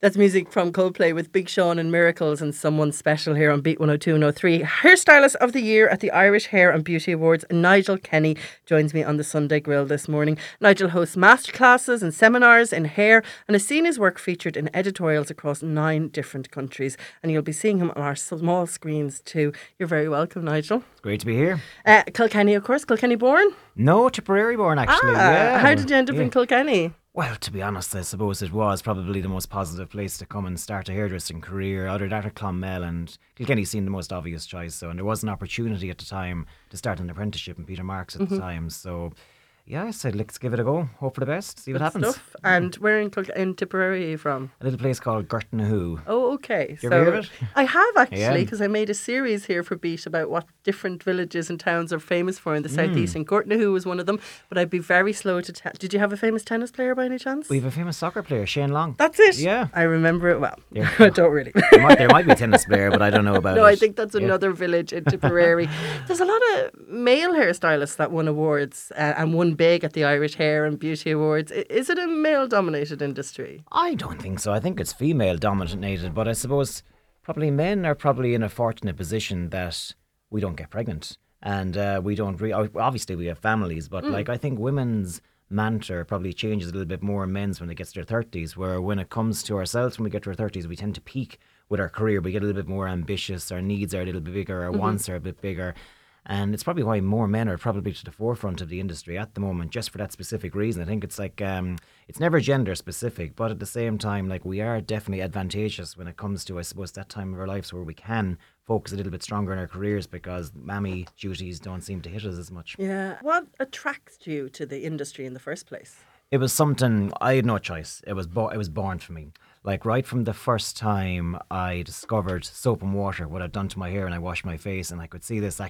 That's music from Coldplay with Big Sean and Miracles and Someone Special here on Beat 102 and 103. Hairstylist of the Year at the Irish Hair and Beauty Awards, Nigel Kenny, joins me on the Sunday Grill this morning. Nigel hosts masterclasses and seminars in hair and has seen his work featured in editorials across 9 different countries. And you'll be seeing him on our small screens too. You're very welcome, Nigel. It's great to be here. Kilkenny, of course. Kilkenny born? No, Tipperary born, actually. Yeah. How did you end up in Kilkenny? Well, to be honest, I suppose it was probably the most positive place to come and start a hairdressing career. Out of that or Clonmel, and Kilkenny seemed the most obvious choice. So, and there was an opportunity at the time to start an apprenticeship in Peter Marks at the time. So, yeah, I said, let's give it a go. Hope for the best. See what happens. Stuff. And where in Tipperary are you from? A little place called Gurtnahu. Oh, okay. You ever hear of it? I have actually, because I made a series here for Beat about what different villages and towns are famous for in the southeast, and Gurtnahu was one of them. But I'd be very slow to tell. Did you have a famous tennis player by any chance? We have a famous soccer player, Shane Long. That's it. Yeah. I remember it well. Yeah. I don't really. There might be a tennis player, but I don't know about it. No, I think that's another village in Tipperary. There's a lot of male hairstylists that won awards and won big at the Irish Hair and Beauty Awards. Is it a male-dominated industry? I don't think so. I think it's female-dominated, but I suppose probably men are probably in a fortunate position that we don't get pregnant. And we don't obviously we have families, but like I think women's mantra probably changes a little bit more in men's when it gets to their 30s, where when it comes to ourselves, when we get to our 30s, we tend to peak with our career. We get a little bit more ambitious, our needs are a little bit bigger, our wants are a bit bigger. And it's probably why more men are probably to the forefront of the industry at the moment, just for that specific reason. I think it's like, it's never gender specific, but at the same time, like we are definitely advantageous when it comes to, I suppose, that time of our lives where we can focus a little bit stronger in our careers because mammy duties don't seem to hit us as much. Yeah. What attracts you to the industry in the first place? It was something, I had no choice. It was born for me. Like right from the first time I discovered soap and water, what I'd done to my hair, and I washed my face, and I could see this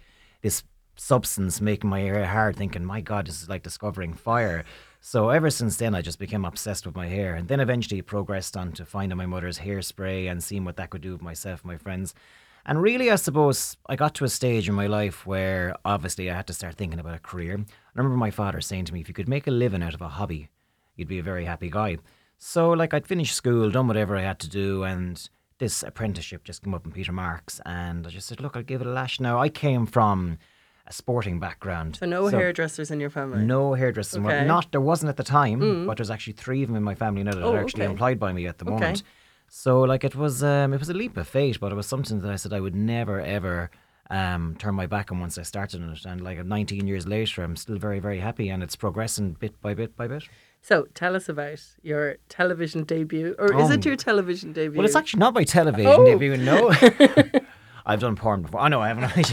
substance making my hair hard, thinking, my God, this is like discovering fire. So ever since then, I just became obsessed with my hair, and then eventually progressed on to finding my mother's hairspray and seeing what that could do with myself and my friends. And really, I suppose I got to a stage in my life where obviously I had to start thinking about a career. I remember my father saying to me, if you could make a living out of a hobby, you'd be a very happy guy. So like I'd finished school, done whatever I had to do, and this apprenticeship just came up in Peter Marks, and I just said, look, I'll give it a lash. Now, I came from a sporting background. So no hairdressers in your family? No hairdressers. Okay. There wasn't at the time, but there's actually 3 of them in my family now that are actually employed by me at the moment. So like it was a leap of fate, but it was something that I said I would never ever turn my back on once I started on it. And like 19 years later, I'm still very, very happy, and it's progressing bit by bit by bit. So tell us about your television debut, or is it your television debut? Well, it's actually not my television debut, no. I've done porn before. Oh, no, I haven't.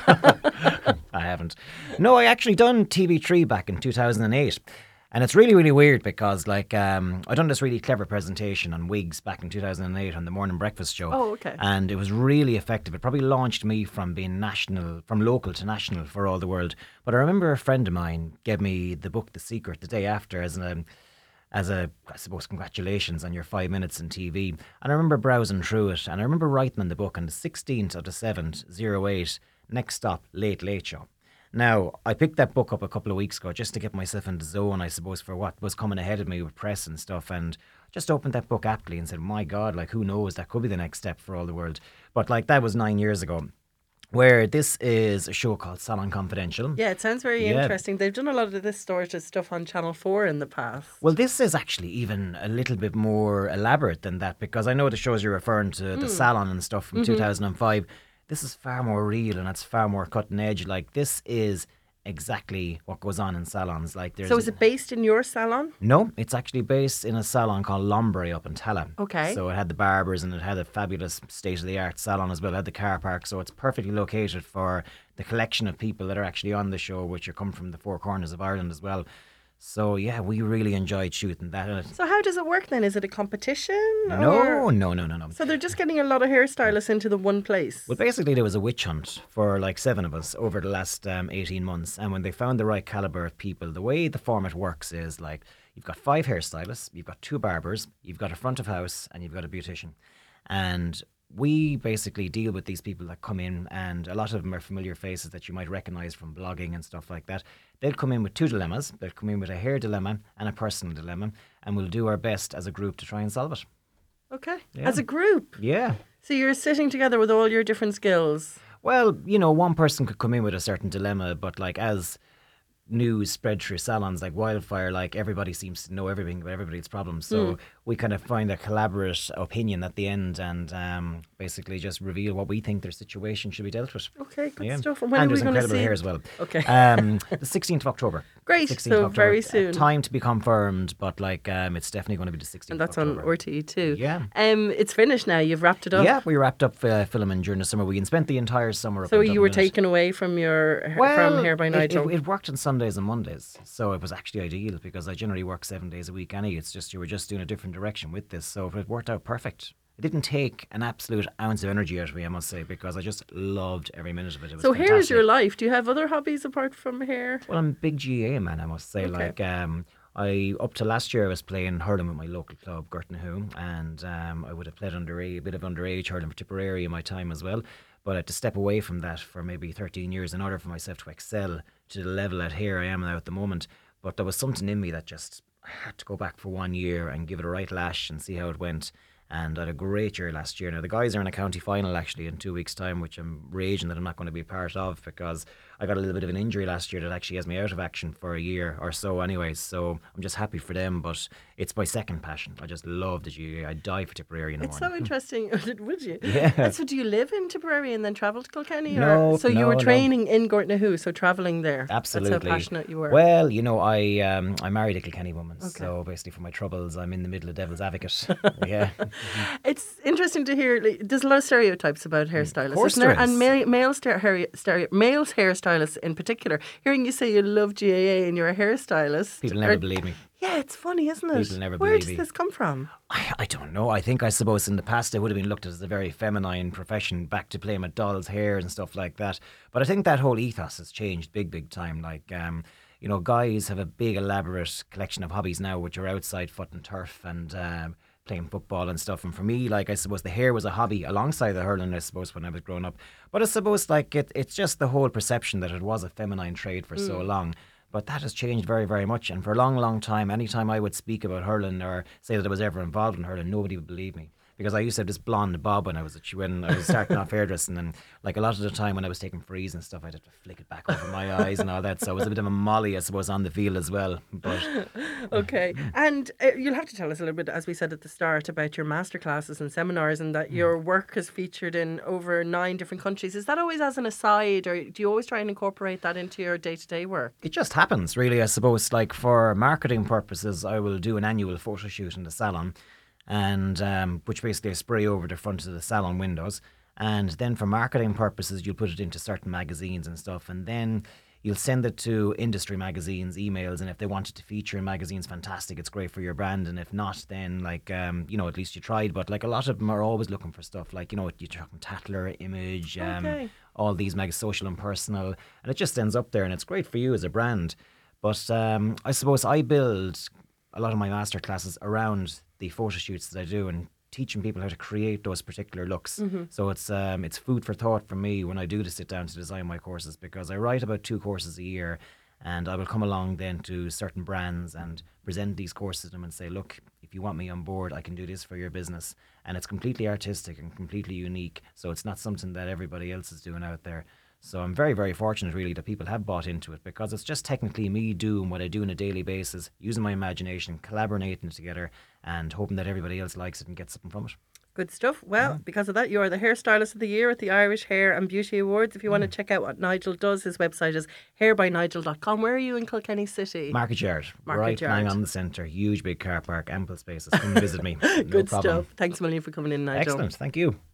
I haven't. No, I actually done TV3 back in 2008. And it's really, really weird because, like, I done this really clever presentation on wigs back in 2008 on the Morning Breakfast Show. Oh, okay. And it was really effective. It probably launched me from being from local to national for all the world. But I remember a friend of mine gave me the book The Secret the day after as a, I suppose, congratulations on your 5 minutes in TV. And I remember browsing through it, and I remember writing in the book on the 16th of the 7th, 08, next stop, Late Late Show. Now, I picked that book up a couple of weeks ago just to get myself in the zone, I suppose, for what was coming ahead of me with press and stuff, and just opened that book aptly and said, my God, like, who knows, that could be the next step for all the world. But, like, that was 9 years ago. Where this is a show called Salon Confidential. Yeah, it sounds very interesting. They've done a lot of this sort of stuff on Channel 4 in the past. Well, this is actually even a little bit more elaborate than that, because I know the shows you're referring to, the Salon and stuff from 2005. This is far more real, and it's far more cutting edge. Like, this is exactly what goes on in salons. Like, so is it based in your salon? No, it's actually based in a salon called Lombre up in Tala. Okay. So it had the barbers, and it had a fabulous state-of-the-art salon as well. It had the car park, so it's perfectly located for the collection of people that are actually on the show, which are come from the 4 corners of Ireland as well. So, yeah, we really enjoyed shooting that. So how does it work then? Is it a competition? No. So they're just getting a lot of hairstylists into the one place? Well, basically, there was a witch hunt for like 7 of us over the last 18 months. And when they found the right calibre of people, the way the format works is like you've got 5 hairstylists, you've got 2 barbers, you've got a front of house, and you've got a beautician. And we basically deal with these people that come in, and a lot of them are familiar faces that you might recognise from blogging and stuff like that. They'll come in with 2 dilemmas. They'll come in with a hair dilemma and a personal dilemma, and we'll do our best as a group to try and solve it. Okay. Yeah. As a group. Yeah. So you're sitting together with all your different skills. Well, one person could come in with a certain dilemma, but like as news spread through salons like wildfire, like everybody seems to know everything about everybody's problems. So we kind of find a collaborative opinion at the end and basically just reveal what we think their situation should be dealt with. Okay, good Yeah. stuff. And when And are we there's going to incredible see? hair as well. Okay. The 16th of October. Great. 16th So of October. very soon. Time to be confirmed, but like it's definitely going to be the 16th And that's of on October. RTE too. Yeah. It's finished now. You've wrapped it up. Yeah, we wrapped up filming during the summer week and spent the entire summer up So in you were Dublin. taken away from your Well, from Hair by Nigel. It worked on Sundays and Mondays, so it was actually ideal because I generally work 7 days a week. It's just you were just doing a different direction with this, so it worked out perfect. It didn't take an absolute ounce of energy out of me, I must say, because I just loved every minute of it. It was So hair is fantastic. your life. Do you have other hobbies apart from hair? Well, I'm a big GA man, I must say. Okay. Like, I up to last year I was playing hurling with my local club, Gurtnahu, and I would have played a bit of underage hurling for Tipperary in my time as well. But I had to step away from that for maybe 13 years in order for myself to excel to the level that here I am now at the moment. But there was something in me that just I had to go back for 1 year and give it a right lash and see how it went. And I had a great year last year. Now, the guys are in a county final actually in 2 weeks' time, which I'm raging that I'm not going to be a part of because I got a little bit of an injury last year that actually has me out of action for a year or so anyways. So I'm just happy for them, but it's my second passion. I just love the GAA. I die for Tipperary in the It's morning. so interesting. Would you? Yeah. And so do you live in Tipperary and then travel to Kilkenny? No, Or? So you were no. training in Gortnahu, so travelling there. Absolutely. That's how passionate you were. Well, I married a Kilkenny woman, so basically for my troubles, I'm in the middle of devil's advocate. Yeah. It's interesting to hear. Like, there's a lot of stereotypes about hairstylists, Of course isn't there? there is. And male hairstylists in particular. Hearing you say you love GAA and you're a hairstylist. People never believe me. Yeah, it's funny, isn't it? People never Where believe does me. this come from? I don't know. I suppose in the past it would have been looked at as a very feminine profession, back to playing with dolls' hair and stuff like that. But I think that whole ethos has changed big time. Like, guys have a big elaborate collection of hobbies now, which are outside foot and turf and playing football and stuff. And for me, like, I suppose the hair was a hobby alongside the hurling, I suppose, when I was growing up. But I suppose, like, it's just the whole perception that it was a feminine trade for so long. But that has changed very much. And for a long time, anytime I would speak about hurling or say that I was ever involved in hurling, nobody would believe me. Because I used to have this blonde bob when I was starting off hairdressing, and like a lot of the time when I was taking frees and stuff, I'd have to flick it back over my eyes and all that. So I was a bit of a molly, I suppose, on the field as well. But Okay. And you'll have to tell us a little bit, as we said at the start, about your masterclasses and seminars and that your work is featured in over 9 different countries. Is that always as an aside, or do you always try and incorporate that into your day-to-day work? it just happens, really, I suppose. Like for marketing purposes, I will do an annual photo shoot in the salon, and which basically I spray over the front of the salon windows. And then for marketing purposes, you'll put it into certain magazines and stuff, and then you'll send it to industry magazines, emails, and if they want it to feature in magazines, fantastic, it's great for your brand. And if not, then like at least you tried. But like a lot of them are always looking for stuff like you're talking Tatler, Image, Okay. all these social and personal, and it just ends up there, and it's great for you as a brand. But I suppose I build a lot of my master classes around the photo shoots that I do and teaching people how to create those particular looks. So it's food for thought for me when I do to sit down to design my courses, because I write about 2 courses a year, and I will come along then to certain brands and present these courses to them and say, look, if you want me on board, I can do this for your business. And it's completely artistic and completely unique, so it's not something that everybody else is doing out there. So I'm very fortunate, really, that people have bought into it, because it's just technically me doing what I do on a daily basis, using my imagination, collaborating together, and hoping that everybody else likes it and gets something from it. Good stuff. Well, because of that, you are the Hairstylist of the Year at the Irish Hair and Beauty Awards. If you want to check out what Nigel does, his website is hairbynigel.com. Where are you in Kilkenny City? Market Yard, Market right Yard. bang on the centre, huge big car park, ample spaces. Come visit me. No Good problem. stuff. Thanks a million for coming in, Nigel. Excellent, thank you.